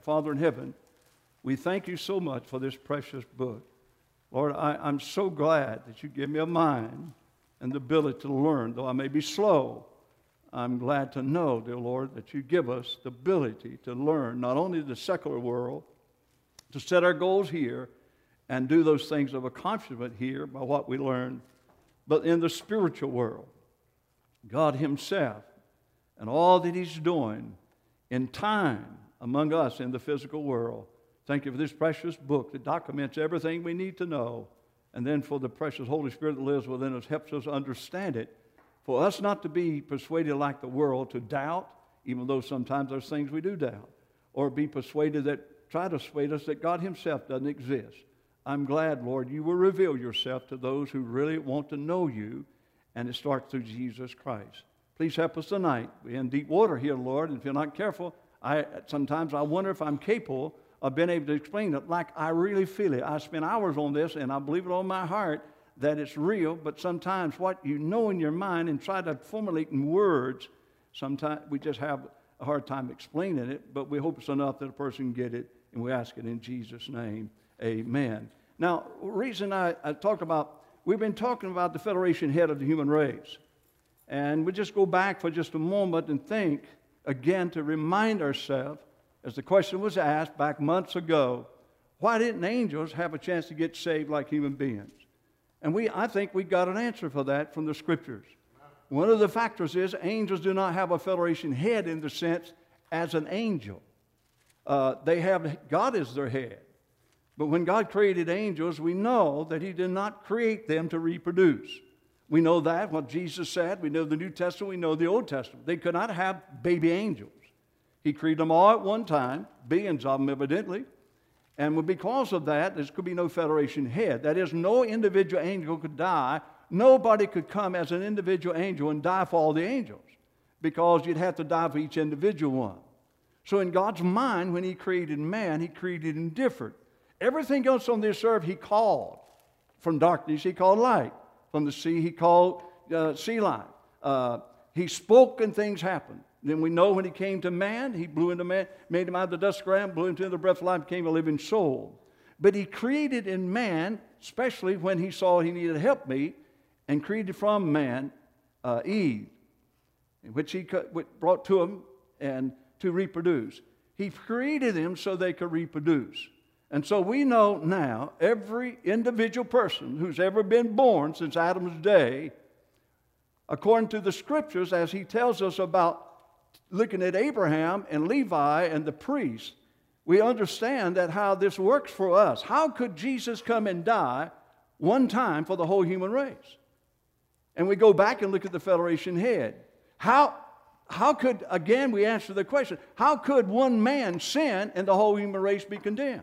Father in heaven, we thank you so much for this precious book. Lord, I'm so glad that you give me a mind and the ability to learn, though I may be slow. I'm glad to know, dear Lord, that you give us the ability to learn not only the secular world, to set our goals here and do those things of accomplishment here by what we learn, but in the spiritual world, God himself and all that he's doing in time among us in the physical world. Thank you for this precious book that documents everything we need to know, and then for the precious Holy Spirit that lives within us, helps us understand it, for us not to be persuaded like the world, to doubt, even though sometimes there's things we do doubt, or be persuaded that try to persuade us that God himself doesn't exist. I'm glad, Lord, you will reveal yourself to those who really want to know you, and it starts through Jesus Christ. Please help us tonight. We're in deep water here, Lord, and if you're not careful, sometimes I wonder if I'm capable of being able to explain it like I really feel it. I spend hours on this, and I believe it on my heart that it's real, but sometimes what you know in your mind and try to formulate in words, sometimes we just have a hard time explaining it, but we hope it's enough that a person can get it, and we ask it in Jesus' name. Amen. Now, the reason I talked about, we've been talking about the Federation head of the human race. And we just go back for just a moment and think again to remind ourselves, as the question was asked back months ago, why didn't angels have a chance to get saved like human beings? And I think we got an answer for that from the Scriptures. One of the factors is angels do not have a Federation head in the sense as an angel. They have God as their head. But when God created angels, we know that he did not create them to reproduce. We know that, what Jesus said. We know the New Testament. We know the Old Testament. They could not have baby angels. He created them all at one time, billions of them evidently. And because of that, there could be no Federation head. That is, no individual angel could die. Nobody could come as an individual angel and die for all the angels, because you'd have to die for each individual one. So in God's mind, when he created man, he created him different. Everything else on this earth he called. From darkness he called light. From the sea he called sea light. He spoke and things happened. Then we know when he came to man, he blew into man, made him out of the dust ground, blew into the breath of life, became a living soul. But he created in man, especially when he saw he needed helpmeet, and created from man Eve, which he brought to him and to reproduce. He created them so they could reproduce. And so we know now every individual person who's ever been born since Adam's day, according to the Scriptures, as he tells us about looking at Abraham and Levi and the priests, we understand that how this works for us. How could Jesus come and die one time for the whole human race? And we go back and look at the Federation head. How could, again, we answer the question, how could one man sin and the whole human race be condemned?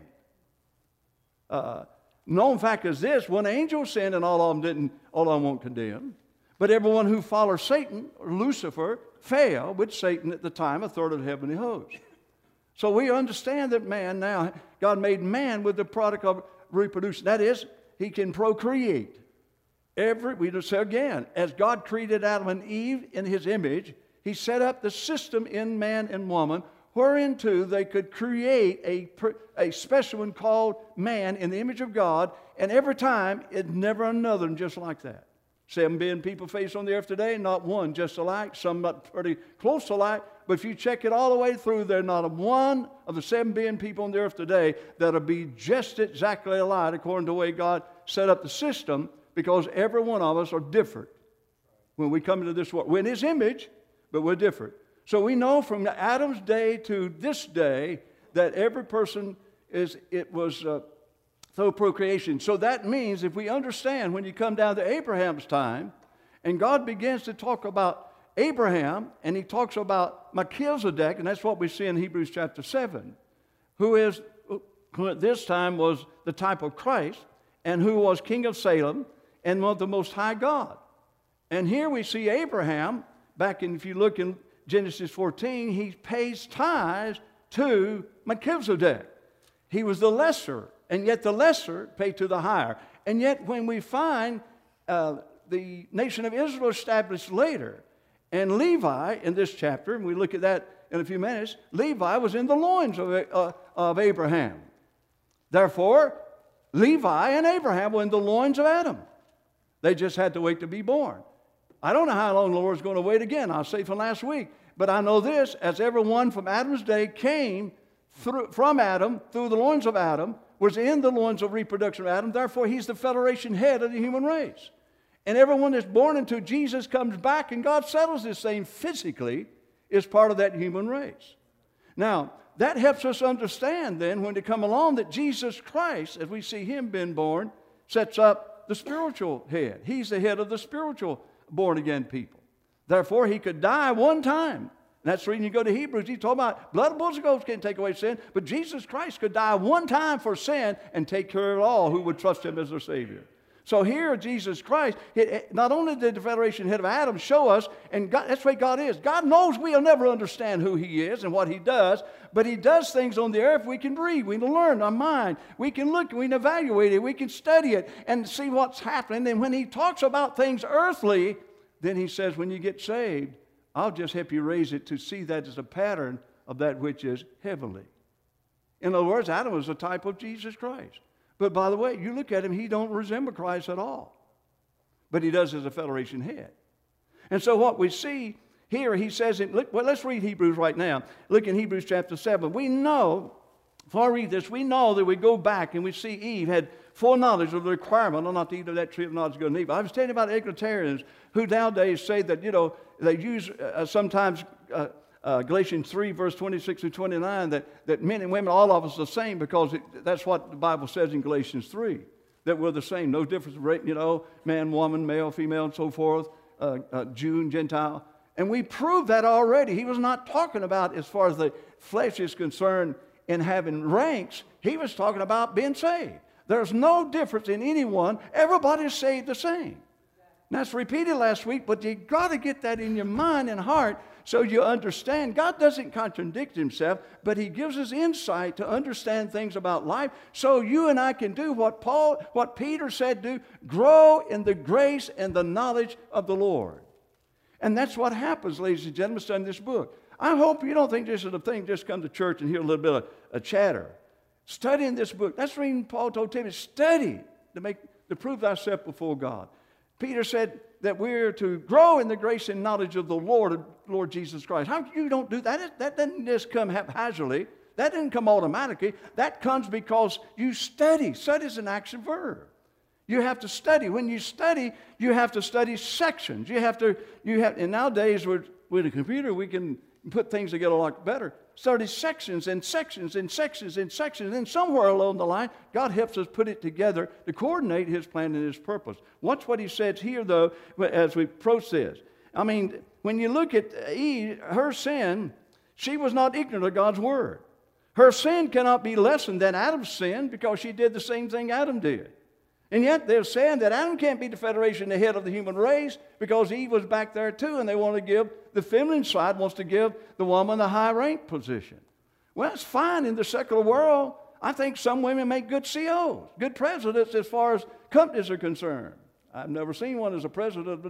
Known fact is this: one angel sinned and all of them won't condemn. But everyone who follows Satan or Lucifer fell with Satan at the time, a third of the heavenly host. So we understand that man now, God made man with the product of reproduction. That is, he can procreate. We just say again, as God created Adam and Eve in his image, he set up the system in man and woman whereinto they could create a special one called man in the image of God, and every time it's never another just like that. 7 billion people faced on the earth today, not one just alike, some not pretty close alike, but if you check it all the way through, there's not one of the 7 billion people on the earth today that'll be just exactly alike according to the way God set up the system, because every one of us are different when we come into this world. We're in his image, but we're different. So we know from Adam's day to this day that every person was through procreation. So that means if we understand when you come down to Abraham's time, and God begins to talk about Abraham, and he talks about Melchizedek, and that's what we see in Hebrews chapter 7, who at this time was the type of Christ, and who was king of Salem, and one of the Most High God. And here we see Abraham, if you look in Genesis 14, he pays tithes to Melchizedek. He was the lesser, and yet the lesser paid to the higher. And yet when we find the nation of Israel established later, and Levi in this chapter, and we look at that in a few minutes, Levi was in the loins of Abraham. Therefore, Levi and Abraham were in the loins of Adam. They just had to wait to be born. I don't know how long the Lord's going to wait again. I'll say from last week. But I know this, as everyone from Adam's day came from Adam, through the loins of Adam, was in the loins of reproduction of Adam. Therefore, he's the federation head of the human race. And everyone that's born into Jesus comes back, and God settles this thing physically, is part of that human race. Now, that helps us understand then when they come along that Jesus Christ, as we see him being born, sets up the spiritual head. He's the head of the spiritual born-again people. Therefore, he could die one time. And that's the reason you go to Hebrews. He's talking about blood of bulls and goats can't take away sin, but Jesus Christ could die one time for sin and take care of all who would trust him as their Savior. So here, Jesus Christ, not only did the federation head of Adam show us, and God, that's the way God is. God knows we'll never understand who he is and what he does, but he does things on the earth we can read, we can learn our mind, we can look, we can evaluate it, we can study it and see what's happening. And when he talks about things earthly, then he says, when you get saved, I'll just help you raise it to see that as a pattern of that which is heavenly. In other words, Adam was a type of Jesus Christ. But by the way, you look at him, he don't resemble Christ at all. But he does as a federation head. And so what we see here, he says, let's read Hebrews right now. Look in Hebrews chapter 7. We know, before I read this, we know that we go back and we see Eve had foreknowledge of the requirement not to eat of that tree of knowledge of good and evil. I was telling you about egalitarians who nowadays say that, they use sometimes Galatians 3, verse 26 and 29, that men and women, all of us, are the same because that's what the Bible says in Galatians 3, that we're the same. No difference, man, woman, male, female, and so forth, Jew and Gentile. And we proved that already. He was not talking about, as far as the flesh is concerned, in having ranks. He was talking about being saved. There's no difference in anyone. Everybody's saved the same. And that's repeated last week, but you've got to get that in your mind and heart so you understand. God doesn't contradict himself, but he gives us insight to understand things about life so you and I can do what Peter said do, grow in the grace and the knowledge of the Lord. And that's what happens, ladies and gentlemen, studying this book. I hope you don't think this is a thing, just come to church and hear a little bit of a chatter. Studying this book. That's the reason Paul told Timothy, study to prove thyself before God. Peter said that we're to grow in the grace and knowledge of the Lord Jesus Christ. How you don't do that? That doesn't just come haphazardly. That didn't come automatically. That comes because you study. Study is an action verb. You have to study. When you study, you have to study sections. And nowadays with a computer, we can put things together a lot better. Study sections and sections and sections and sections. And somewhere along the line, God helps us put it together to coordinate his plan and his purpose. Watch what he says here, though, as we approach this. I mean, when you look at Eve, her sin, she was not ignorant of God's word. Her sin cannot be lessened than Adam's sin because she did the same thing Adam did. And yet they're saying that Adam can't be the federation, the head of the human race, because Eve was back there too, and they want to give, the feminine side wants to give the woman the high rank position. Well, it's fine in the secular world. I think some women make good CEOs, good presidents as far as companies are concerned. I've never seen one as a president of the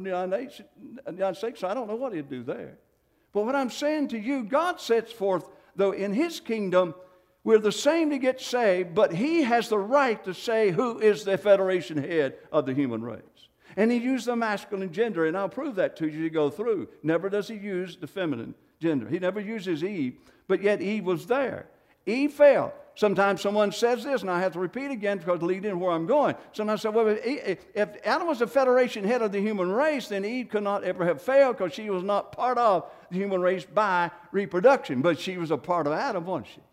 United States, so I don't know what he'd do there. But what I'm saying to you, God sets forth, though, in his kingdom, we're the same to get saved, but he has the right to say who is the federation head of the human race. And he used the masculine gender, and I'll prove that to you as you go through. Never does he use the feminine gender. He never uses Eve, but yet Eve was there. Eve fell. Sometimes someone says this, and I have to repeat again because to lead in where I'm going. Sometimes say, well, if Adam was the federation head of the human race, then Eve could not ever have failed because she was not part of the human race by reproduction, but she was a part of Adam, wasn't she?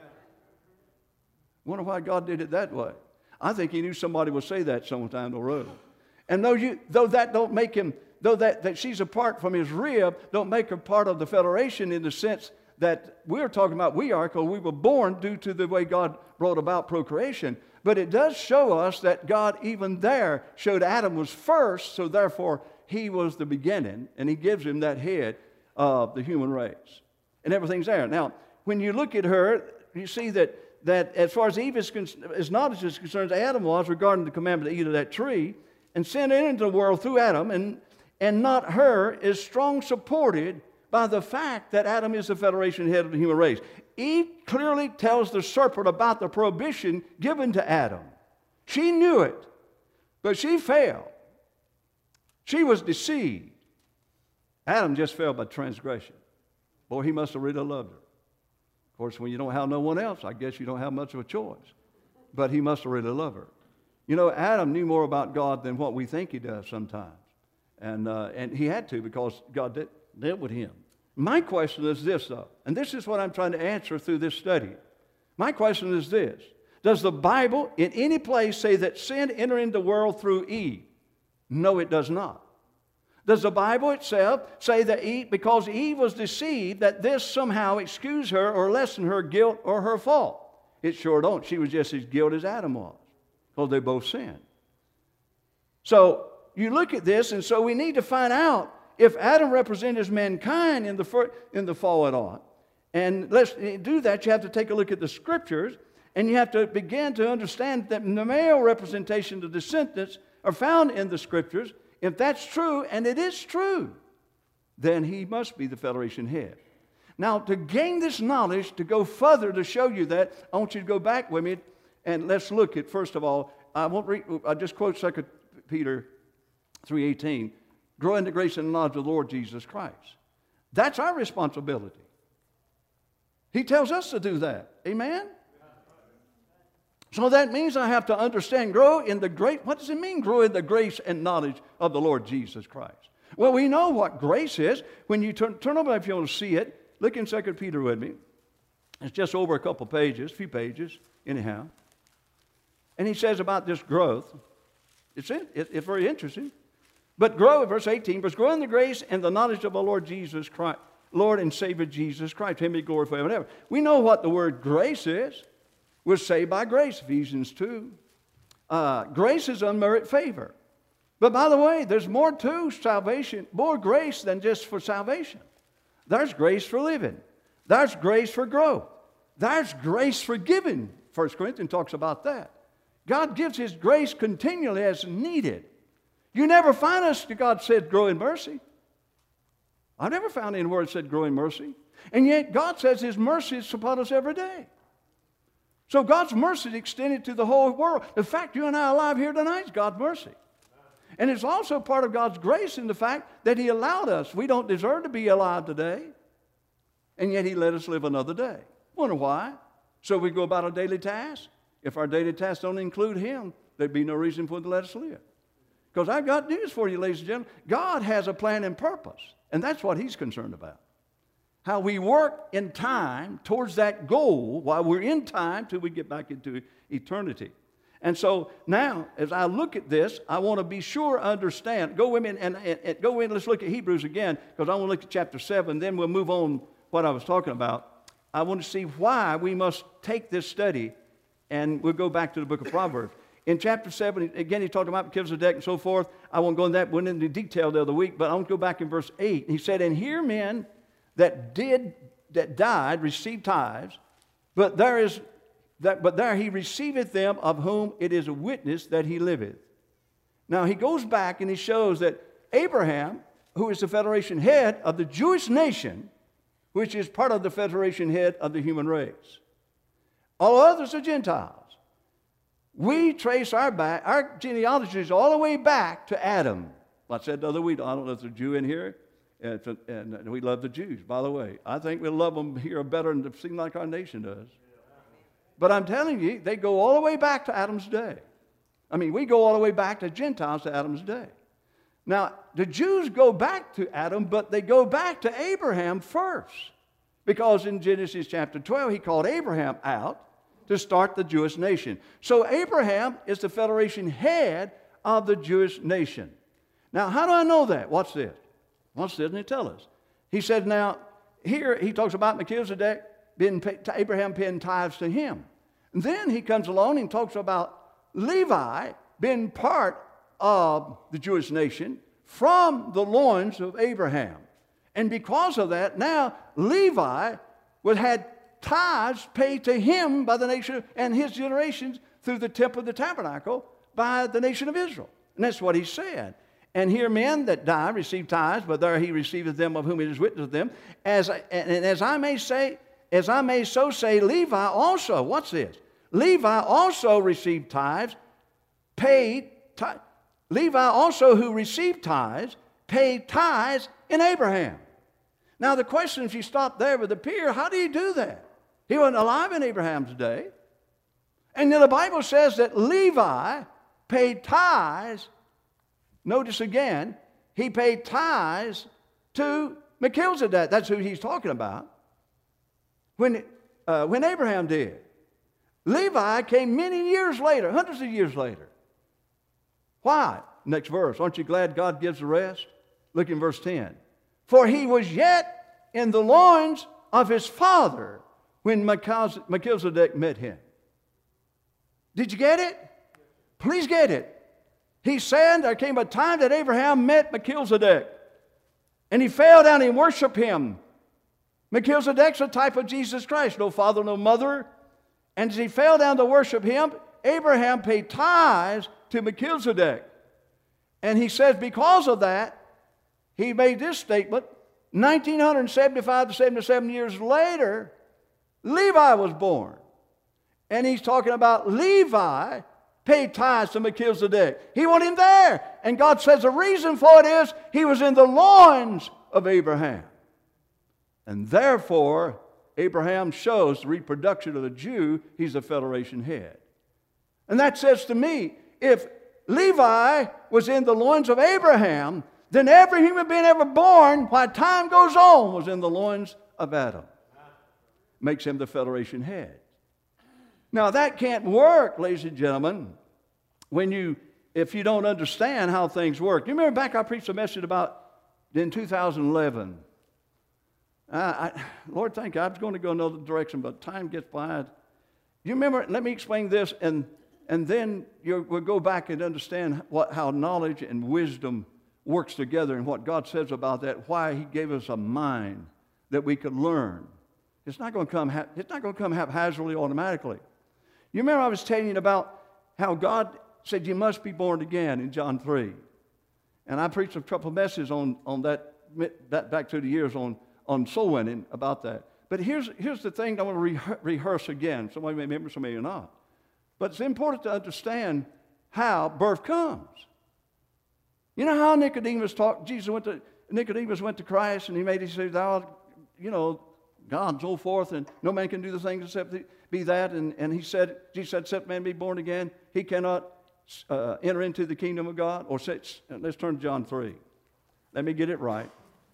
Wonder why God did it that way. I think he knew somebody would say that sometime down the road. And though that don't make him, though that she's apart from his rib, don't make her part of the federation in the sense that we're talking about we are, because we were born due to the way God brought about procreation. But it does show us that God even there showed Adam was first, so therefore he was the beginning, and he gives him that head of the human race. And everything's there. Now, when you look at her, you see that as far as Eve is knowledge is concerned, Adam was regarding the commandment to eat of that tree, and sin entered into the world through Adam, and not her, is strong supported by the fact that Adam is the federation head of the human race. Eve clearly tells the serpent about the prohibition given to Adam. She knew it, but she failed. She was deceived. Adam just fell by transgression. Boy, he must have really loved her. Of course, when you don't have no one else, I guess you don't have much of a choice. But he must have really loved her. You know, Adam knew more about God than what we think he does sometimes. And he had to, because God dealt with him. My question is this, though, and this is what I'm trying to answer through this study. My question is this: does the Bible in any place say that sin entered into the world through Eve? No, it does not. Does the Bible itself say that because Eve was deceived, that this somehow excused her or lessened her guilt or her fault? It sure don't. She was just as guilty as Adam was, because they both sinned. So you look at this, and so we need to find out if Adam represented mankind in the fall at all. And let's do that. You have to take a look at the Scriptures, and you have to begin to understand that the male representation of the descendants are found in the Scriptures. If that's true, and it is true, then he must be the Federation head. Now, to gain this knowledge, to go further to show you that, I want you to go back with me, and let's look at, first of all, I'll just quote 2 Peter 3:18, grow in the grace and knowledge of the Lord Jesus Christ. That's our responsibility. He tells us to do that. Amen? So that means I have to understand, grow in the grace. What does it mean, grow in the grace and knowledge of the Lord Jesus Christ? Well, we know what grace is. When you turn over, if you want to see it, look in 2 Peter with me. It's just over a couple pages, a few pages, anyhow. And he says about this growth. It's very interesting. But grow, verse 18, but grow in the grace and the knowledge of the Lord Jesus Christ, Lord and Savior Jesus Christ. Him be glory forever and ever. We know what the word grace is. We're saved by grace, Ephesians 2. Grace is unmerited favor. But by the way, there's more to salvation, more grace than just for salvation. There's grace for living. There's grace for growth. There's grace for giving. 1 Corinthians talks about that. God gives His grace continually as needed. You never find us, God said, grow in mercy. I never found any word that said grow in mercy. And yet God says His mercy is upon us every day. So God's mercy is extended to the whole world. The fact you and I are alive here tonight is God's mercy. And it's also part of God's grace in the fact that He allowed us. We don't deserve to be alive today. And yet He let us live another day. Wonder why? So we go about our daily tasks. If our daily tasks don't include Him, there'd be no reason for Him to let us live. Because I've got news for you, ladies and gentlemen. God has a plan and purpose. And that's what He's concerned about. How we work in time towards that goal while we're in time till we get back into eternity. And so now, as I look at this, I want to be sure I understand. Go with me and go in. Let's look at Hebrews again, because I want to look at chapter 7. Then we'll move on what I was talking about. I want to see why we must take this study, and we'll go back to the book of Proverbs. In chapter 7, again, he talked about Melchizedek and so forth. I won't go into that. Went into detail the other week, but I want to go back in verse 8. He said, and here men that died received tithes, but there he receiveth them of whom it is a witness that he liveth. Now he goes back and he shows that Abraham, who is the federation head of the Jewish nation, which is part of the federation head of the human race. All others are Gentiles. We trace our genealogies all the way back to Adam. I said the other week, I don't know if there's a Jew in here. And we love the Jews, by the way. I think we love them here better than it seems like our nation does. But I'm telling you, they go all the way back to Adam's day. I mean, we go all the way back to Gentiles to Adam's day. Now, the Jews go back to Adam, but they go back to Abraham first. Because in Genesis chapter 12, he called Abraham out to start the Jewish nation. So Abraham is the federation head of the Jewish nation. Now, how do I know that? Watch this. Watch this, and he tells us. He said, now, here he talks about Melchizedek, Abraham paying tithes to him. And then he comes along and talks about Levi being part of the Jewish nation from the loins of Abraham. And because of that, now Levi had tithes paid to him by the nation and his generations through the temple of the tabernacle by the nation of Israel. And that's what he said. And here men that die receive tithes, but there he receiveth them of whom it is witness of them. As I may say, as I may so say, Levi also, what's this? Levi also received tithes, Levi also who received tithes, paid tithes in Abraham. Now the question, if you stop there, would appear, how do you do that? He wasn't alive in Abraham's day. And then the Bible says that Levi paid tithes. Notice again, he paid tithes to Melchizedek. That's who he's talking about. When Abraham did. Levi came many years later, hundreds of years later. Why? Next verse. Aren't you glad God gives the rest? Look in verse 10. For he was yet in the loins of his father when Melchizedek met him. Did you get it? Please get it. He said there came a time that Abraham met Melchizedek. And he fell down and worshiped him. Melchizedek's a type of Jesus Christ. No father, no mother. And as he fell down to worship him, Abraham paid tithes to Melchizedek. And he says because of that, he made this statement, 1975 to 77 years later, Levi was born. And he's talking about Levi paid tithes to Melchizedek. He wasn't in there. And God says the reason for it is he was in the loins of Abraham. And therefore, Abraham shows the reproduction of the Jew. He's the federation head. And that says to me, if Levi was in the loins of Abraham, then every human being ever born, while time goes on, was in the loins of Adam. Makes him the federation head. Now that can't work, ladies and gentlemen, if you don't understand how things work. You remember back I preached a message about in 2011. Lord, thank you. I was going to go another direction, but time gets by. You remember? Let me explain this, and then we'll go back and understand how knowledge and wisdom works together and what God says about that. Why He gave us a mind that we could learn. It's not going to come. It's not going to come haphazardly, automatically. You remember I was telling you about how God said you must be born again in John 3, and I preached a couple of messages on that back through the years on soul winning about that. But here's the thing I want to rehearse again. Somebody may remember, somebody may not. But it's important to understand how birth comes. You know how Nicodemus talked? Nicodemus went to Christ and he said, "Thou, God, and so forth, and no man can do the things except be that." And Jesus said, "Except man be born again, he cannot enter into the kingdom of God." Let's turn to John 3. Let me get it right.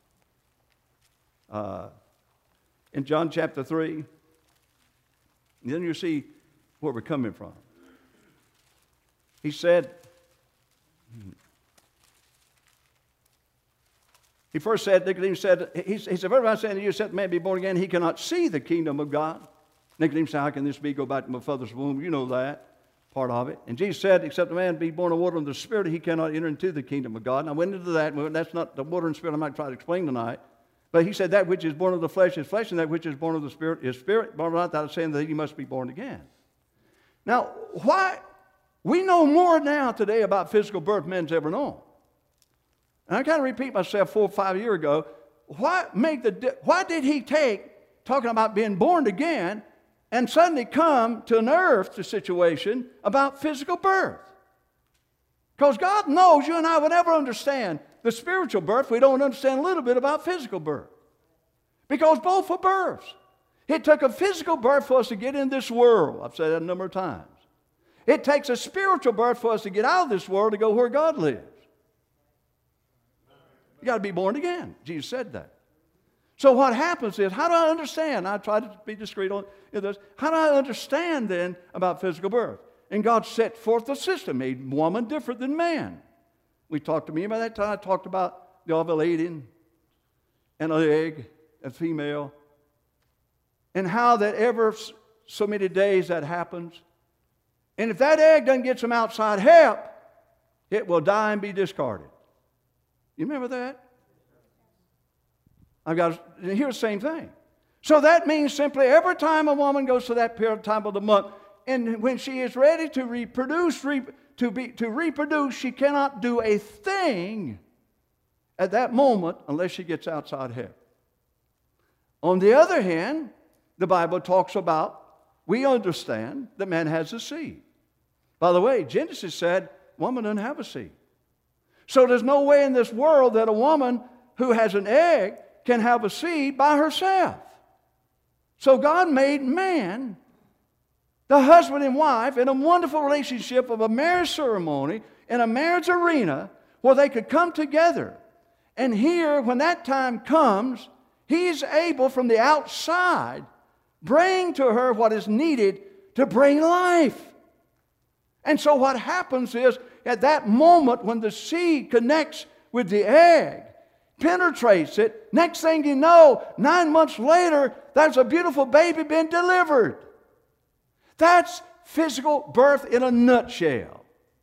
In John chapter 3, then you see where we're coming from. He said, he first said, Nicodemus said, he said, "First I say to you, except man be born again, he cannot see the kingdom of God." Nicodemus said, "How can this be? Go back to my father's womb." You know that part of it. And Jesus said, "Except a man be born of water and the Spirit, he cannot enter into the kingdom of God." And I went into that. That's not the water and Spirit I'm not trying to explain tonight. But he said, "That which is born of the flesh is flesh, and that which is born of the Spirit is spirit." But not that saying that you must be born again. Now, why? We know more now today about physical birth than men's ever known. And I kind of repeat myself 4 or 5 years ago. Why did he take talking about being born again and suddenly come to an earth situation about physical birth? Because God knows you and I will never understand the spiritual birth. We don't understand a little bit about physical birth. Because both are births. It took a physical birth for us to get in this world. I've said that a number of times. It takes a spiritual birth for us to get out of this world to go where God lives. You got to be born again. Jesus said that. So what happens is, how do I understand? I try to be discreet on this. How do I understand then about physical birth? And God set forth the system, made woman different than man. We talked to me about that time. I talked about the ovulating and an egg, a female, and how that ever so many days that happens. And if that egg doesn't get some outside help, it will die and be discarded. You remember that? Here's the same thing. So that means simply every time a woman goes to that period of time of the month, and when she is ready to reproduce, she cannot do a thing at that moment unless she gets outside help. On the other hand, the Bible talks about, we understand that man has a seed. By the way, Genesis said woman doesn't have a seed. So there's no way in this world that a woman who has an egg can have a seed by herself. So God made man, the husband and wife, in a wonderful relationship of a marriage ceremony, in a marriage arena, where they could come together. And here, when that time comes, he is able from the outside bring to her what is needed to bring life. And so what happens is, at that moment when the seed connects with the egg, penetrates it, next thing you know, 9 months later, there's a beautiful baby being delivered. That's physical birth in a nutshell.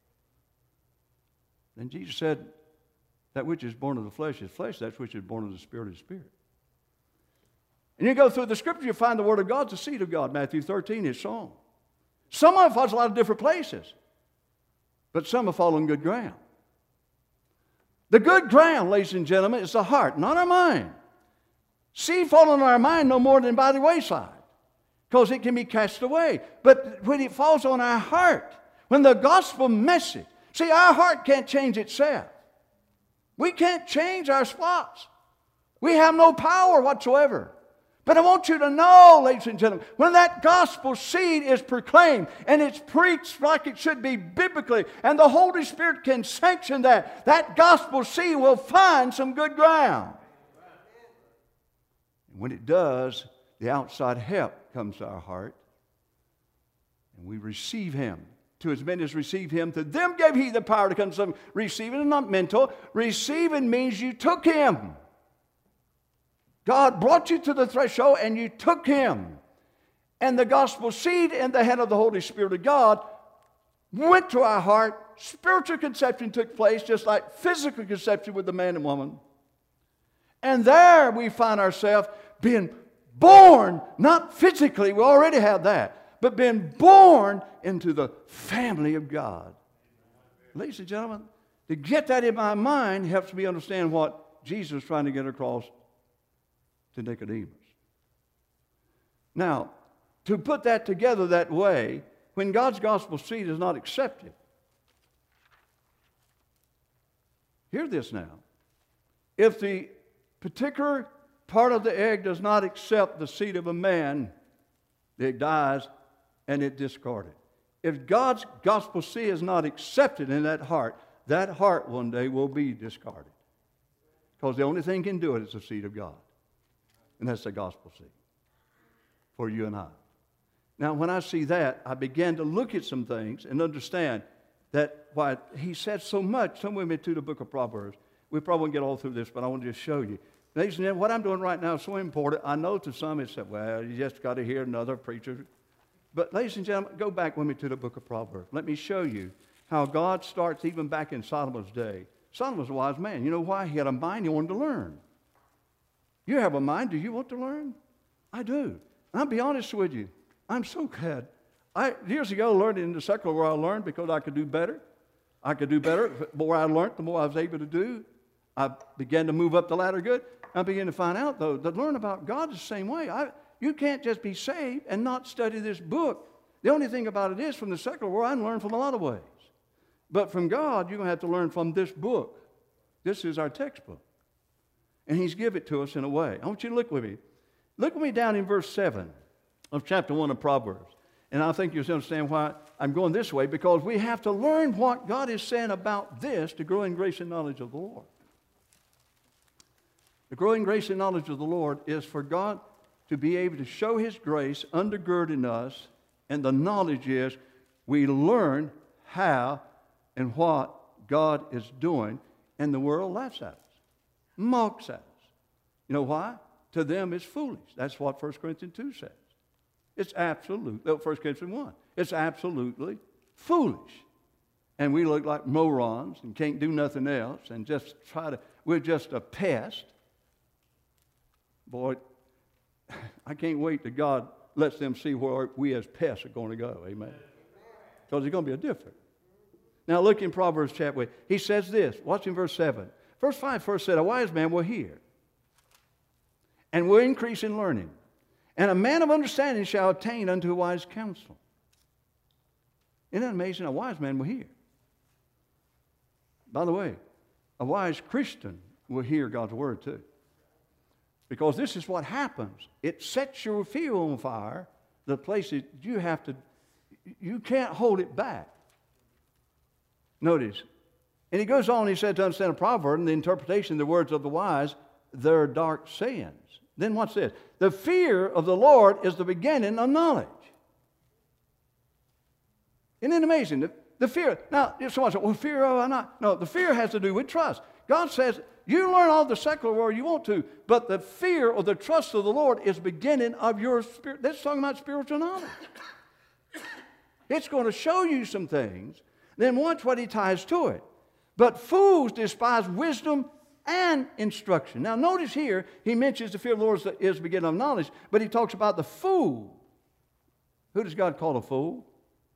Then Jesus said, that which is born of the flesh is flesh, that which is born of the spirit is spirit. And you go through the scripture, you find the word of God, the seed of God. Matthew 13 is sown. Some of it falls a lot of different places, but some have fallen good ground. The good ground, ladies and gentlemen, is the heart, not our mind. Seed falling on our mind no more than by the wayside, because it can be cast away. But when it falls on our heart, when the gospel message, see, our heart can't change itself. We can't change our spots. We have no power whatsoever. But I want you to know, ladies and gentlemen, when that gospel seed is proclaimed and it's preached like it should be biblically, and the Holy Spirit can sanction that, that gospel seed will find some good ground. And when it does, the outside help comes to our heart, and we receive Him. To as many as receive Him, to them gave He the power to come to some. Receiving is not mental. Receiving means you took Him. God brought you to the threshold and you took Him. And the gospel seed in the hand of the Holy Spirit of God went to our heart. Spiritual conception took place just like physical conception with the man and woman. And there we find ourselves being born, not physically, we already have that, but being born into the family of God. Ladies and gentlemen, to get that in my mind helps me understand what Jesus is trying to get across to Nicodemus. Now, to put that together that way, when God's gospel seed is not accepted, hear this now. If the particular part of the egg does not accept the seed of a man, the egg dies and it's discarded. If God's gospel seed is not accepted in that heart one day will be discarded. Because the only thing can do it is the seed of God. And that's the gospel seed for you and I. Now, when I see that, I began to look at some things and understand that why he said so much. Turn with me to the book of Proverbs. We probably won't get all through this, but I want to just show you. Ladies and gentlemen, what I'm doing right now is so important. I know to some it's said, well, you just got to hear another preacher. But ladies and gentlemen, go back with me to the book of Proverbs. Let me show you how God starts even back in Solomon's day. Solomon was a wise man. You know why? He had a mind he wanted to learn. You have a mind. Do you want to learn? I do. And I'll be honest with you. I'm so glad. Years ago, learning in the secular where I learned because I could do better. I could do better. The more I learned, the more I was able to do. I began to move up the ladder good. I began to find out, though, that learn about God is the same way. You can't just be saved and not study this book. The only thing about it is, from the secular world, I can learn from a lot of ways. But from God, you're going to have to learn from this book. This is our textbook. And He's given it to us in a way. I want you to look with me. Look with me down in verse 7 of chapter 1 of Proverbs. And I think you'll understand why I'm going this way, because we have to learn what God is saying about this to grow in grace and knowledge of the Lord. The growing grace and knowledge of the Lord is for God to be able to show His grace undergirding us, and the knowledge is we learn how and what God is doing, and the world laughs at us. Mocks at us. You know why? To them it's foolish. That's what 1 Corinthians 2 says. It's absolute. 1 Corinthians 1. It's absolutely foolish. And we look like morons and can't do nothing else and just we're just a pest. Boy, I can't wait till God lets them see where we as pests are going to go. Amen. Because it's going to be a different. Now look in Proverbs chapter 8. He says this. Watch in verse 7. Verse 5 first said, a wise man will hear and will increase in learning, And a man of understanding shall attain unto a wise counsel. Isn't that amazing? A wise man will hear. By the way, a wise Christian will hear God's word too. Because this is what happens. It sets your fear on fire, the places you can't hold it back. Notice. And he goes on, he said, to understand a proverb and the interpretation of the words of the wise, their dark sayings. Then what's this? The fear of the Lord is the beginning of knowledge. Isn't it amazing? The fear. Now, if someone says, well, fear of not. No, the fear has to do with trust. God says, you learn all the secular world you want to, but the fear or the trust of the Lord is the beginning of your spirit. That's talking about spiritual knowledge. It's going to show you some things. Then watch what he ties to it. But fools despise wisdom and instruction. Now notice here, he mentions the fear of the Lord is the beginning of knowledge, but he talks about the fool. Who does God call a fool?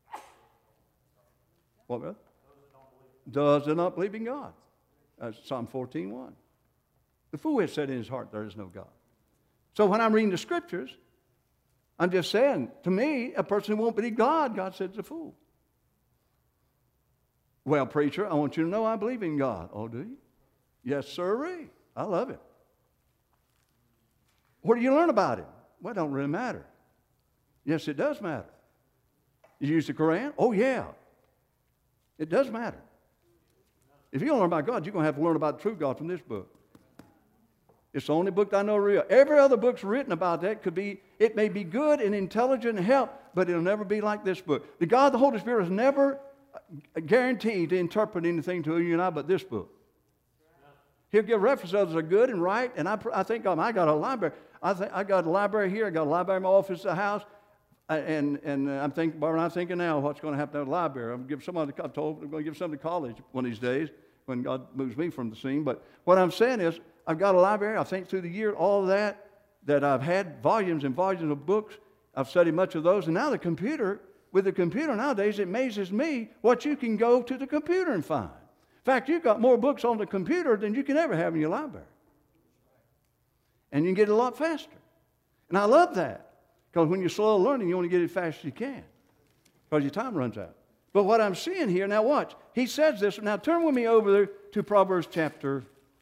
What, brother? Those that not believe in God. That's Psalm 14:1. The fool has said in his heart, there is no God. So when I'm reading the scriptures, I'm just saying, to me, a person who won't believe God, God said is a fool. Well, preacher, I want you to know I believe in God. Oh, do you? Yes, sirree. I love it. Where do you learn about Him? Well, it don't really matter. Yes, it does matter. You use the Quran? Oh, yeah. It does matter. If you don't learn about God, you're going to have to learn about the true God from this book. It's the only book I know real. Every other book's written about that it may be good and intelligent and help, but it'll never be like this book. The God, the Holy Spirit, is never guaranteed to interpret anything to you and I but this book. He'll give references others are good and right, and I think I got a library. I got a library here. I got a library in my office, the house, and I'm thinking, Barbara, I'm thinking now what's going to happen to the library. I'm going to give somebody. I'm told I'm going to give somebody to college one of these days when God moves me from the scene. But what I'm saying is, I've got a library. I think through the year, all of that I've had volumes and volumes of books. I've studied much of those, and now the computer. With the computer nowadays, it amazes me what you can go to the computer and find. In fact, you've got more books on the computer than you can ever have in your library. And you can get it a lot faster. And I love that. Because when you're slow learning, you only get it as fast as you can. Because your time runs out. But what I'm seeing here, now watch. He says this. Now turn with me over there to Proverbs chapter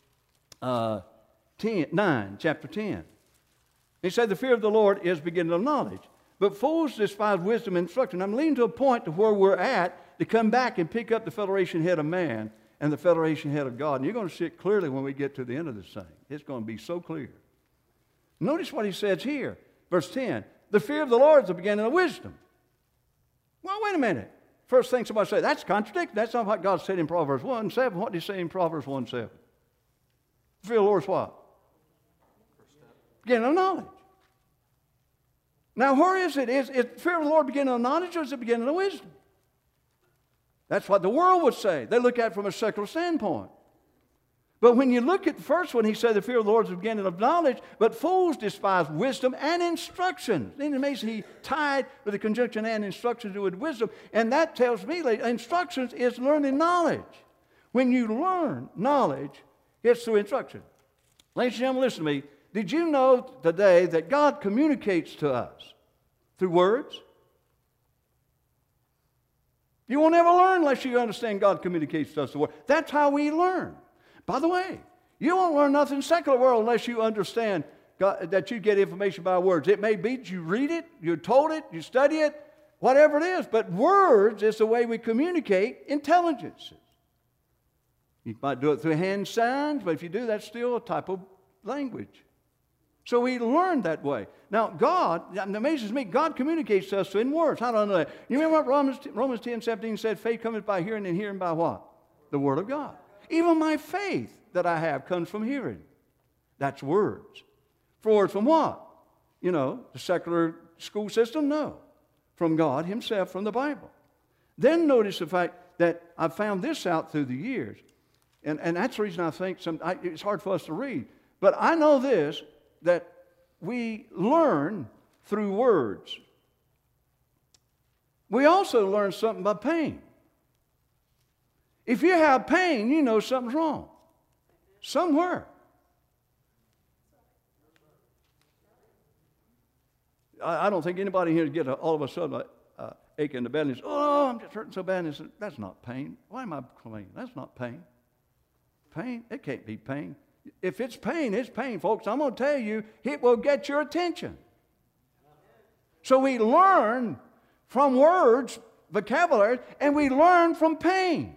9, chapter 10. He said, the fear of the Lord is beginning of knowledge. But fools despise wisdom and instruction. I'm leading to a point to where we're at to come back and pick up the federation head of man and the federation head of God. And you're going to see it clearly when we get to the end of this thing. It's going to be so clear. Notice what he says here. Verse 10. The fear of the Lord is the beginning of wisdom. Well, wait a minute. First thing somebody say, that's contradictory. That's not what God said in Proverbs 1:7. What did he say in Proverbs 1:7? The fear of the Lord is what? Beginning of knowledge. Now, where is it? Is fear of the Lord beginning of knowledge or is it beginning of wisdom? That's what the world would say. They look at it from a secular standpoint. But when you look at the first one, he said the fear of the Lord is the beginning of knowledge, but fools despise wisdom and instruction. Isn't it amazing? He tied with the conjunction and instructions with wisdom. And that tells me, instructions is learning knowledge. When you learn knowledge, it's through instruction. Ladies and gentlemen, listen to me. Did you know today that God communicates to us through words? You won't ever learn unless you understand God communicates to us through words. That's how we learn. By the way, you won't learn nothing in the secular world unless you understand God, that you get information by words. It may be that you read it, you're told it, you study it, whatever it is. But words is the way we communicate intelligence. You might do it through hand signs, but if you do, that's still a type of language. So we learn that way. Now, God, it amazes me, God communicates to us in words. How do I know that? You remember what Romans 10:17 said? Faith cometh by hearing, and hearing by what? The Word of God. Even my faith that I have comes from hearing. That's words. For words from what? You know, the secular school system? No. From God Himself, from the Bible. Then notice the fact that I've found this out through the years. And that's the reason I think it's hard for us to read. But I know this, that we learn through words. We also learn something by pain. If you have pain, you know something's wrong. Somewhere. I don't think anybody here get all of a sudden a ache in the belly and says, oh, I'm just hurting so bad. And says, that's not pain. Why am I complaining? That's not pain. Pain? It can't be pain. If it's pain, folks. I'm going to tell you, it will get your attention. So we learn from words, vocabulary, and we learn from pain.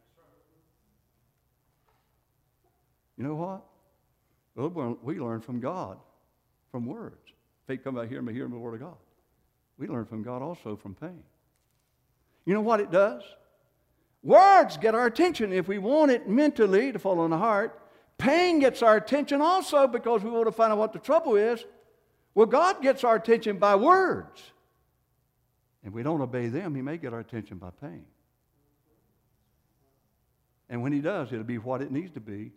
You know what? Well, we learn from God, from words. Faith come by hearing the word of God. We learn from God also from pain. You know what it does? Words get our attention if we want it mentally to fall on the heart. Pain gets our attention also because we want to find out what the trouble is. Well, God gets our attention by words. And we don't obey them, He may get our attention by pain. And when He does, it'll be what it needs to be.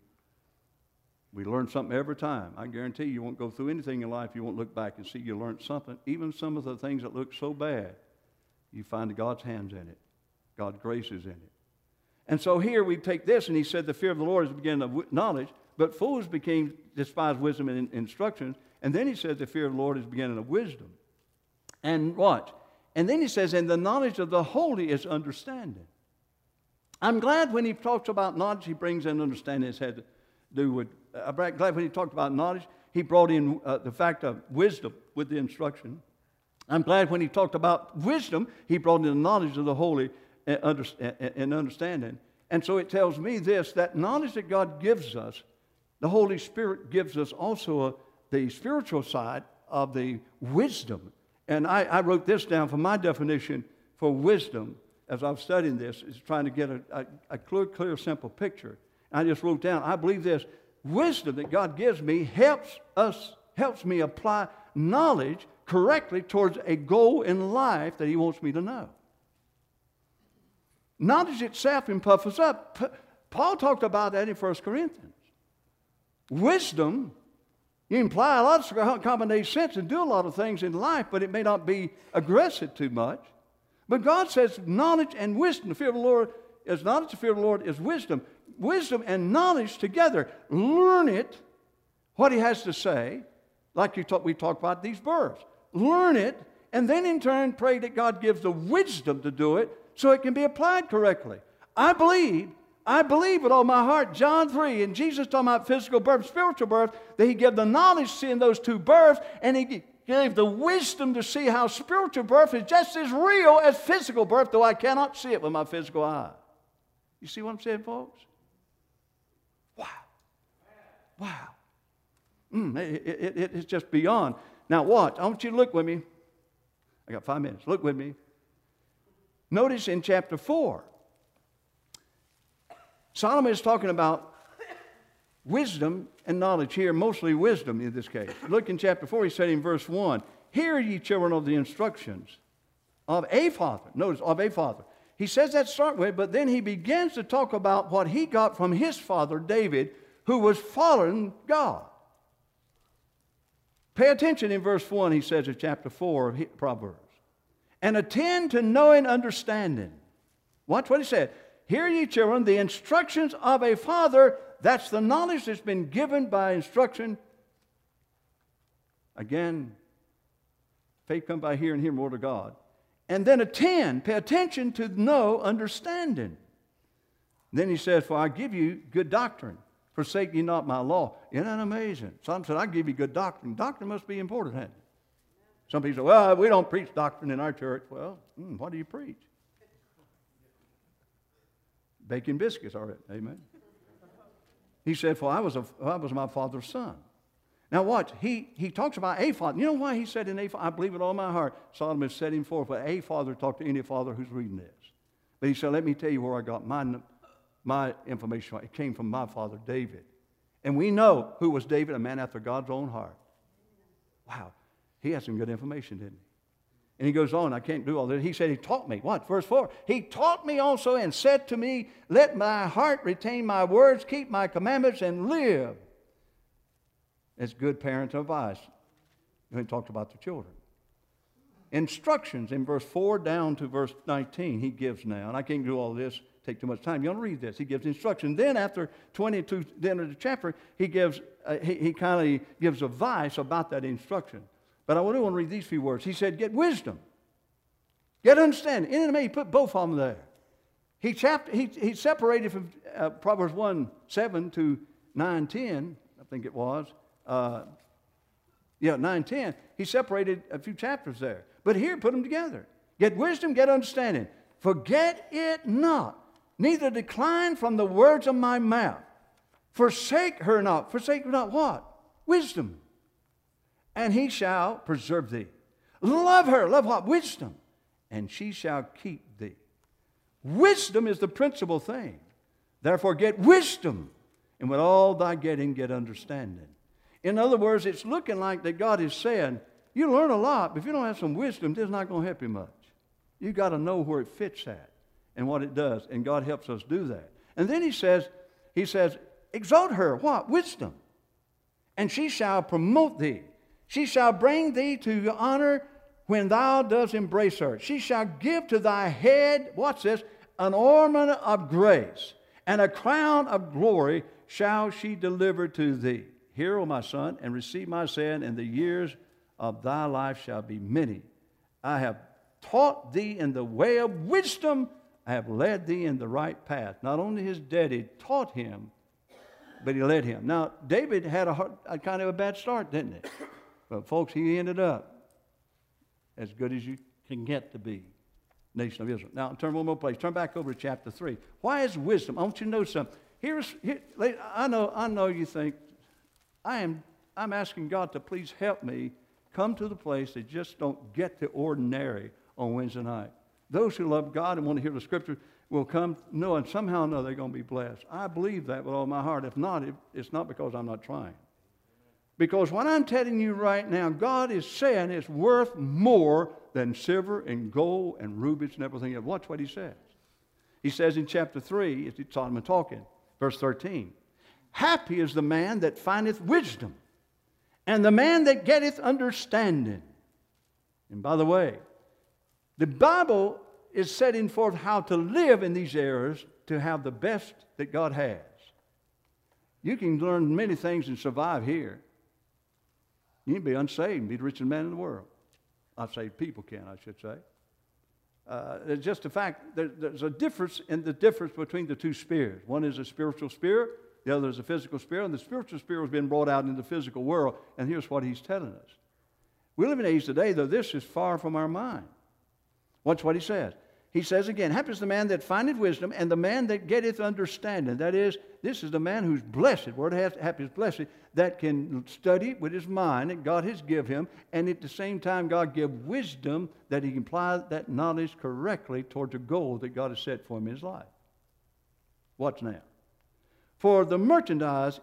We learn something every time. I guarantee you won't go through anything in life you won't look back and see you learned something. Even some of the things that look so bad, you find God's hands in it. God's grace is in it. And so here we take this, and He said the fear of the Lord is the beginning of knowledge, but fools despise wisdom and instructions. And then He said the fear of the Lord is the beginning of wisdom. And watch. And then He says, and the knowledge of the holy is understanding. I'm glad when He talks about knowledge, He brings in understanding. It's had to do with, I'm glad when He talked about knowledge, He brought in the fact of wisdom with the instruction. I'm glad when He talked about wisdom, He brought in the knowledge of the holy and understanding. And so it tells me this, that knowledge that God gives us, the Holy Spirit gives us also the spiritual side of the wisdom. And I wrote this down for my definition for wisdom as I was studying this, is trying to get a clear, simple picture. I just wrote down, I believe this, wisdom that God gives me helps me apply knowledge correctly towards a goal in life that He wants me to know. Knowledge itself can puff us up. Paul talked about that in 1 Corinthians. Wisdom, you imply a lot of combination sense and do a lot of things in life, but it may not be aggressive too much. But God says knowledge and wisdom, the fear of the Lord is knowledge, the fear of the Lord is wisdom. Wisdom and knowledge together. Learn it, what He has to say, like we talked about these verbs. Learn it, and then in turn pray that God gives the wisdom to do it so it can be applied correctly. I believe with all my heart, John 3, and Jesus talking about physical birth, spiritual birth, that He gave the knowledge seeing those two births, and He gave the wisdom to see how spiritual birth is just as real as physical birth, though I cannot see it with my physical eye. You see what I'm saying, folks? Wow. It's just beyond. Now watch. I want you to look with me. I got 5 minutes. Look with me. Notice in chapter 4, Solomon is talking about wisdom and knowledge here, mostly wisdom in this case. Look in chapter 4, he said in verse 1, hear ye children of the instructions of a father. Notice, of a father. He says that to start with, but then he begins to talk about what he got from his father David, who was following God. Pay attention in verse 1, he says in chapter 4 of Proverbs. And attend to knowing understanding. Watch what he said. Hear ye children, the instructions of a father, that's the knowledge that's been given by instruction. Again, faith comes by hearing the word of God. And then attend, pay attention to know understanding. Then he says, for I give you good doctrine. Forsake ye not my law. Isn't that amazing? Some said, I give you good doctrine. Doctrine must be important, hasn't it? Some people say, well, we don't preach doctrine in our church. Well, what do you preach? Bacon biscuits, all right. Amen. He said, for I was my father's son. Now watch, he talks about a father. You know why he said in a father? I believe with all my heart, Solomon set him forth, but a father talk to any father who's reading this. But he said, let me tell you where I got my information from. It came from my father David. And we know who was David, a man after God's own heart. Wow. He had some good information, didn't he? And he goes on, I can't do all this. He said he taught me. What? Verse 4. He taught me also and said to me, let my heart retain my words, keep my commandments, and live. As good parent advice. When he talked about the children. Instructions in verse 4 down to verse 19 he gives now. And I can't do all this, take too much time. You don't read this. He gives instruction. Then after 22, the end of the chapter, he gives he kind of gives advice about that instruction. But I do want to read these few words. He said, get wisdom. Get understanding. In he put both of them there. He separated from Proverbs 1:7 to 9:10, I think it was. 9:10. He separated a few chapters there. But here, put them together. Get wisdom, get understanding. Forget it not, neither decline from the words of my mouth. Forsake her not. Forsake not what? Wisdom. And he shall preserve thee. Love her. Love what? Wisdom. And she shall keep thee. Wisdom is the principal thing. Therefore get wisdom. And with all thy getting, get understanding. In other words, it's looking like that God is saying, you learn a lot, but if you don't have some wisdom, this is not going to help you much. You've got to know where it fits at and what it does. And God helps us do that. And then he says, exalt her, what? Wisdom. And she shall promote thee. She shall bring thee to honor when thou dost embrace her. She shall give to thy head, watch this, an ornament of grace, and a crown of glory shall she deliver to thee. Hear, O my son, and receive my saying, and the years of thy life shall be many. I have taught thee in the way of wisdom. I have led thee in the right path. Not only his daddy taught him, but he led him. Now, David had a kind of a bad start, didn't he? But folks, he ended up as good as you can get to be, nation of Israel. Now, turn one more place. Turn back over to chapter 3. Why is wisdom? I want you to know something. I know you think, I'm asking God to please help me come to the place that just don't get the ordinary on Wednesday night. Those who love God and want to hear the Scripture will come knowing somehow or another they're going to be blessed. I believe that with all my heart. If not, it's not because I'm not trying. Because what I'm telling you right now, God is saying it's worth more than silver and gold and rubies and everything else. Watch what he says. He says in chapter 3, it's Solomon talking, verse 13, happy is the man that findeth wisdom, and the man that getteth understanding. And by the way, the Bible is setting forth how to live in these areas to have the best that God has. You can learn many things and survive here. You can be unsaved and be the richest man in the world. Unsaved people can, I should say. It's just a fact. There's a difference in the difference between the two spirits. One is a spiritual spirit. The other is a physical spirit. And the spiritual spirit has been brought out in the physical world. And here's what he's telling us. We live in an age today, though this is far from our mind. Watch what he says. He says again, happy is the man that findeth wisdom, and the man that getteth understanding. That is, this is the man who's blessed. Word happy is blessed, that can study with his mind that God has given him, and at the same time God give wisdom that he can apply that knowledge correctly towards a goal that God has set for him in his life. Watch now. For the merchandise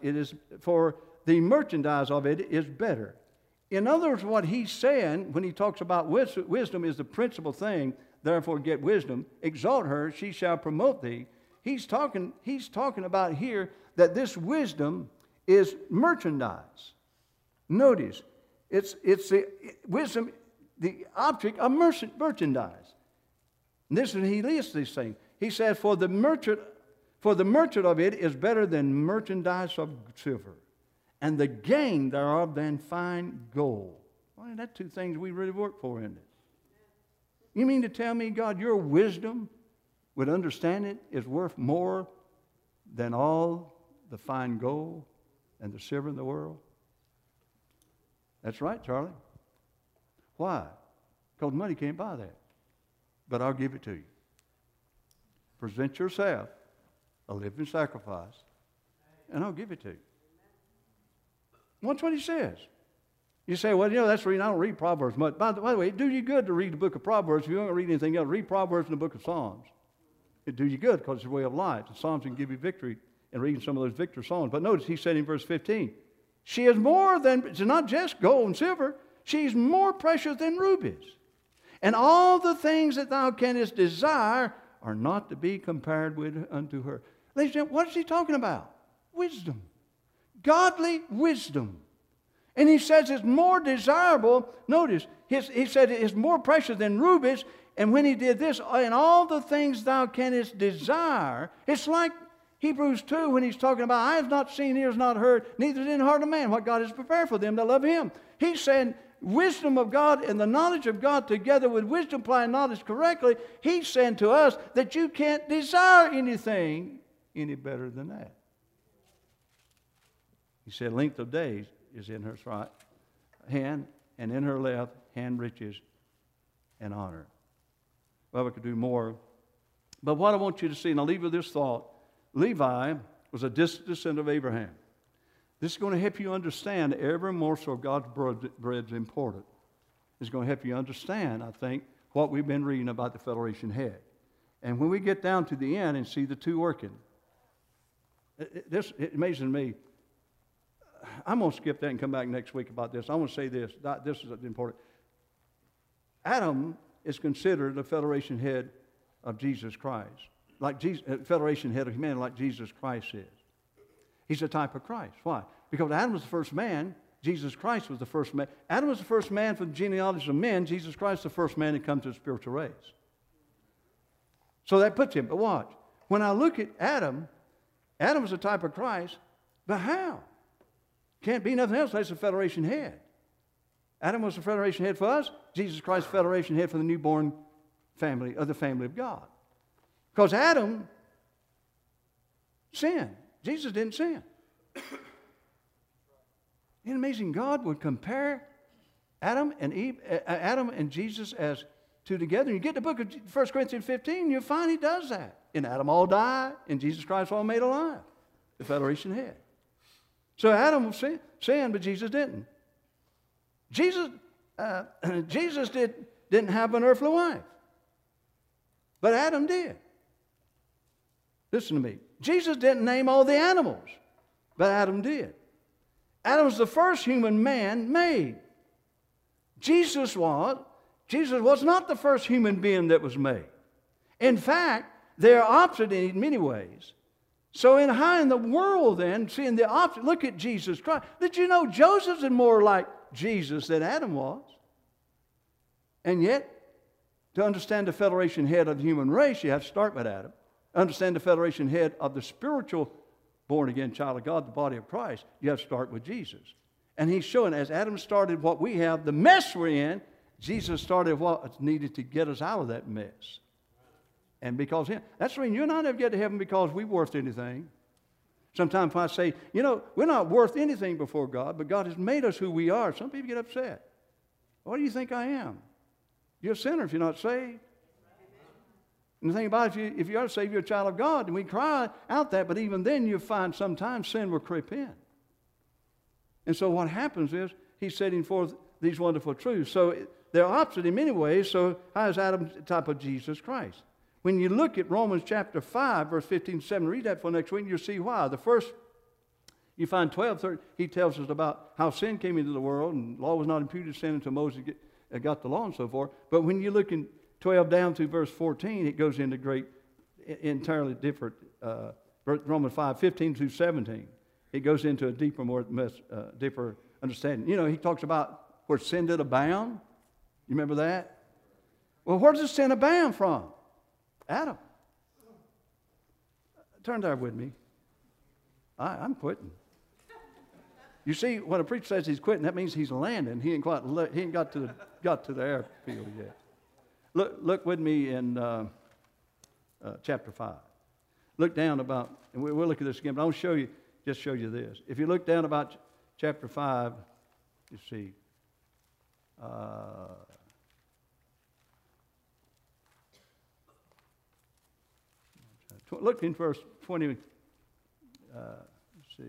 of it is better. In other words, what he's saying when he talks about wisdom is the principal thing. Therefore get wisdom, exalt her, she shall promote thee. He's talking about here that this wisdom is merchandise. Notice, it's the wisdom, the object of merchandise. And this is, he lists these things. He says, for the merchant of it is better than merchandise of silver, and the gain thereof than fine gold. Well, that's two things we really work for, isn't it? You mean to tell me, God, your wisdom with understanding is worth more than all the fine gold and the silver in the world? That's right, Charlie. Why? Because money can't buy that. But I'll give it to you. Present yourself a living sacrifice, and I'll give it to you. Watch what he says. You say, well, that's the reason I don't read Proverbs much. By the way, it do you good to read the book of Proverbs. If you don't read anything else, read Proverbs and the book of Psalms. It do you good because it's a way of life. The Psalms can give you victory in reading some of those victory songs. But notice he said in verse 15, she is more than, it's not just gold and silver, she's more precious than rubies. And all the things that thou canst desire are not to be compared with unto her. Ladies and gentlemen, what is he talking about? Wisdom. Godly wisdom. And he says it's more desirable. Notice, he said it's more precious than rubies. And when he did this, and all the things thou canst desire, it's like Hebrews 2 when he's talking about, eye has not seen, ear has not heard, neither is in the heart of man what God has prepared for them that love him. He's saying wisdom of God and the knowledge of God together with wisdom applying knowledge correctly, He's saying to us that you can't desire anything any better than that. He said, length of days is in her right hand, and in her left hand riches and honor. Well, we could do more. But what I want you to see, and I'll leave you with this thought, Levi was a distant descendant of Abraham. This is going to help you understand every morsel of God's bread is important. It's going to help you understand, I think, what we've been reading about the Federation head. And when we get down to the end and see the two working, it amazes me. I'm going to skip that and come back next week about this. I want to say this. This is important. Adam is considered the Federation head of Jesus Christ. Like Jesus, Federation head of humanity like Jesus Christ is. He's a type of Christ. Why? Because Adam was the first man. Jesus Christ was the first man. Adam was the first man from the genealogy of men. Jesus Christ was the first man to come to the spiritual race. So that puts him. But watch. When I look at Adam, Adam was a type of Christ. But how? Can't be nothing else unless a Federation head. Adam was the Federation head for us. Jesus Christ, Federation head for the newborn family of the family of God. Because Adam sinned. Jesus didn't sin. Isn't it amazing? God would compare Adam and Eve, Adam and Jesus as two together. You get the book of 1 Corinthians 15, you'll find He does that. In Adam all died, in Jesus Christ all made alive. The Federation head. So Adam sinned, but Jesus didn't. Jesus didn't have an earthly wife. But Adam did. Listen to me. Jesus didn't name all the animals, but Adam did. Adam was the first human man made. Jesus was not the first human being that was made. In fact, they are opposite in many ways. So how in the world then, seeing the opposite, look at Jesus Christ. Did you know Joseph's more like Jesus than Adam was? And yet, to understand the Federation head of the human race, you have to start with Adam. Understand the Federation head of the spiritual born-again child of God, the body of Christ, you have to start with Jesus. And He's showing, as Adam started what we have, the mess we're in, Jesus started what's needed to get us out of that mess. And because Him, that's the reason you and I never get to heaven because we're worth anything. Sometimes if I say, we're not worth anything before God, but God has made us who we are, some people get upset. What do you think I am? You're a sinner if you're not saved. And the thing about it, if you are saved, you're a child of God. And we cry out that, but even then you find sometimes sin will creep in. And so what happens is He's setting forth these wonderful truths. So they're opposite in many ways. So how is Adam the type of Jesus Christ? When you look at Romans chapter 5, verse 15 to 7, read that for next week, you'll see why. The first, you find 12, 13, he tells us about how sin came into the world, and law was not imputed sin until Moses got the law and so forth. But when you look in 12 down to verse 14, it goes into entirely different, Romans 5, 15 through 17. It goes into a deeper understanding. He talks about where sin did abound. You remember that? Well, where does sin abound from? Adam. Turn there with me. I'm quitting. You see, when a preacher says he's quitting, that means he's landing. He ain't got to the airfield yet. Look with me in chapter 5. Look down about, and we'll look at this again, but I'll show you this. If you look down about chapter 5, you see, look in verse 20, let's see.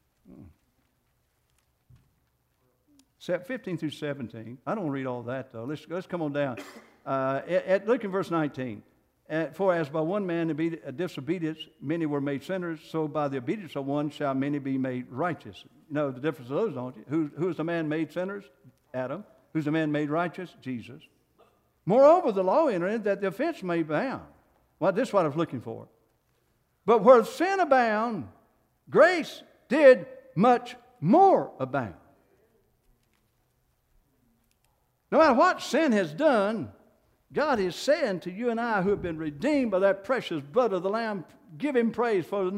15 through 17. I don't want to read all that, though. Let's come on down. Look in verse 19. For as by one man disobedience many were made sinners, so by the obedience of one shall many be made righteous. You know the difference of those, don't you? Who is the man made sinners? Adam. Who's the man made righteous? Jesus. Moreover, the law entered in that the offense may abound. Well, this is what I was looking for. But where sin abound, grace did much more abound. No matter what sin has done, God is saying to you and I who have been redeemed by that precious blood of the Lamb, give Him praise for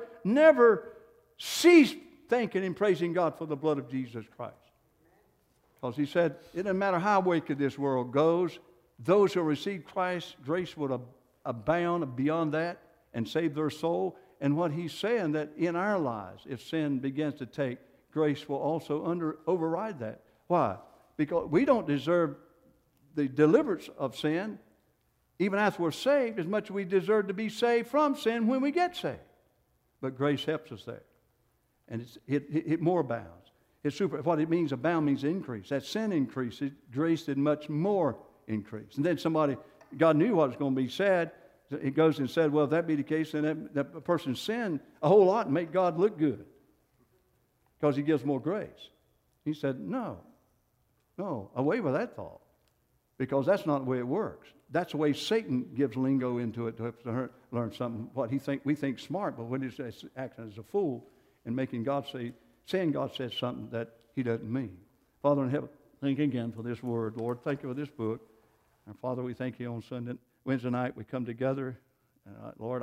never cease thanking and praising God for the blood of Jesus Christ. Because he said, it doesn't matter how wicked this world goes, those who receive Christ's grace would abound beyond that and save their soul. And what he's saying, that in our lives, if sin begins to take, grace will also override that. Why? Because we don't deserve the deliverance of sin, even after we're saved, as much as we deserve to be saved from sin when we get saved. But grace helps us there. And it more abounds. What it means, abound means increase. That sin increases, grace did much more increase. And then God knew what was going to be said. He goes and said, well, if that be the case, then that person sinned a whole lot and make God look good because he gives more grace. He said, no, away with that thought, because that's not the way it works. That's the way Satan gives lingo into it to learn something, what we think smart, but when he's acting as a fool and making God saying God says something that he doesn't mean. Father in heaven, thank you again for this word. Lord, thank you for this book. And Father, we thank you on Wednesday night we come together. Lord,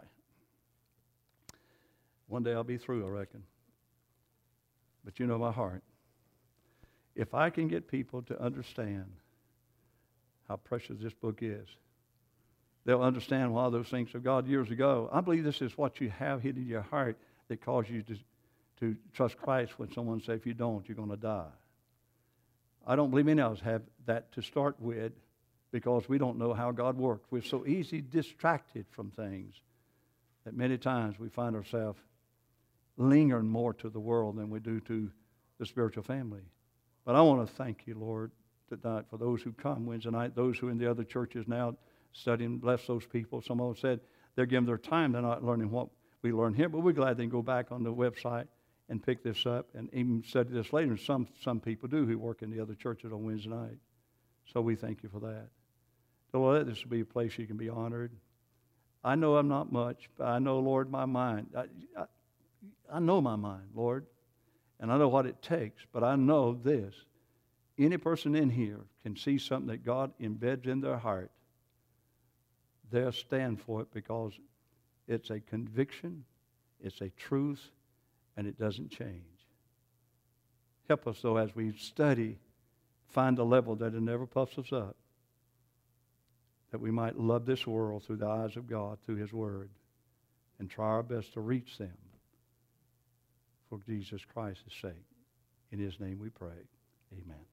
one day I'll be through, I reckon. But you know my heart. If I can get people to understand how precious this book is, they'll understand why those things of God years ago. I believe this is what you have hidden in your heart that caused you to trust Christ when someone says, if you don't, you're going to die. I don't believe any of us have that to start with because we don't know how God works. We're so easily distracted from things that many times we find ourselves lingering more to the world than we do to the spiritual family. But I want to thank you, Lord, tonight for those who come Wednesday night, those who are in the other churches now studying. Bless those people. Some of them said they're giving their time. They're not learning what we learn here, but we're glad they can go back on the website and pick this up and even study this later. And some people do who work in the other churches on Wednesday night. So we thank you for that. So Lord, let this be a place you can be honored. I know I'm not much, but I know, Lord, my mind. I know my mind, Lord, and I know what it takes, but I know this. Any person in here can see something that God embeds in their heart. They'll stand for it because it's a conviction, it's a truth, and it doesn't change. Help us, though, as we study, find a level that it never puffs us up, that we might love this world through the eyes of God, through His Word, and try our best to reach them for Jesus Christ's sake. In His name we pray. Amen.